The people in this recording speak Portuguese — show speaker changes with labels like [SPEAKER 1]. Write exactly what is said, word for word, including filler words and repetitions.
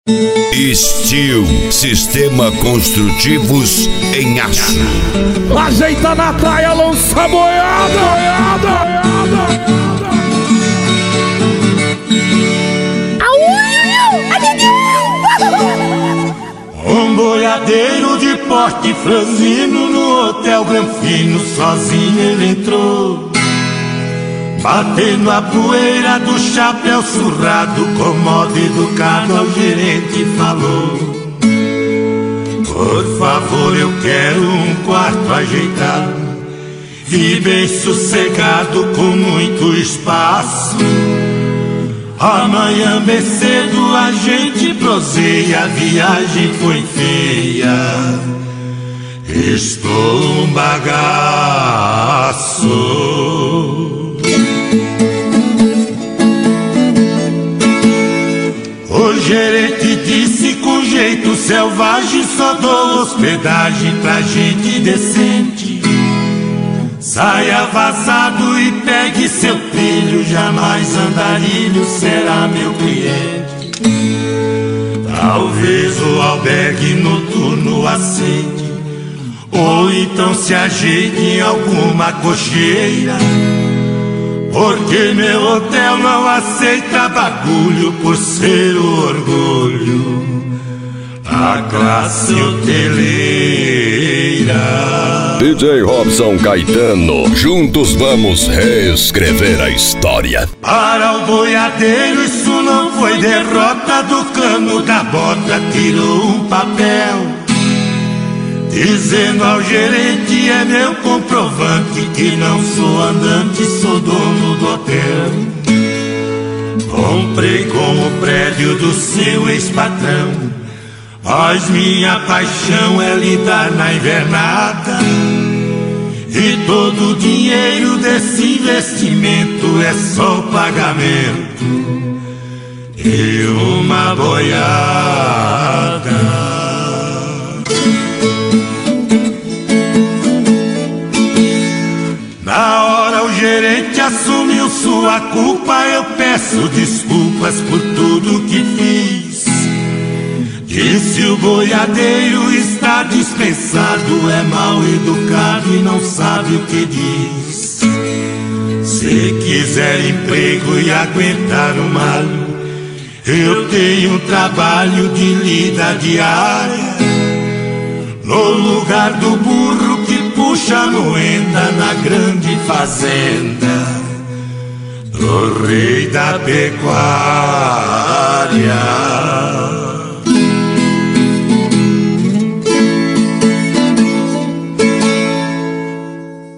[SPEAKER 1] Steel Sistema Construtivos em Aço.
[SPEAKER 2] Ajeita na praia, lança boiada, boiada, boiada.
[SPEAKER 3] Um boiadeiro de porte franzino no Hotel Granfino, sozinho ele entrou, batendo a poeira do chapéu surrado, com modo educado ao gerente falou: por favor, eu quero um quarto ajeitado e bem sossegado, com muito espaço. Amanhã bem cedo a gente proseia, a viagem foi feia, estou um bagaço. O gerente disse com jeito selvagem: só dou hospedagem pra gente decente. Saia vazado e pegue seu filho, jamais andarilho será meu cliente. Talvez o albergue noturno aceite, ou então se ajeite em alguma cocheira, porque meu hotel não aceita bagulho, por ser o orgulho da classe hoteleira.
[SPEAKER 1] D J Robson Caetano, juntos vamos reescrever a história.
[SPEAKER 3] Para o boiadeiro isso não foi derrota, do cano da bota tirou um papel, dizendo ao gerente: é meu comprovante que não sou andante, sou dono do hotel. Comprei com o prédio do seu ex-patrão, mas minha paixão é lidar na invernada, e todo o dinheiro desse investimento é só o pagamento e uma boiada. Na hora o gerente assumiu sua culpa: eu peço desculpas por tudo que fiz. Disse o boiadeiro está dispensado, é mal educado e não sabe o que diz. Se quiser emprego e aguentar o mal, eu tenho um trabalho de lida diária, no lugar do burro que puxa a moenda na grande fazenda do rei da pecuária.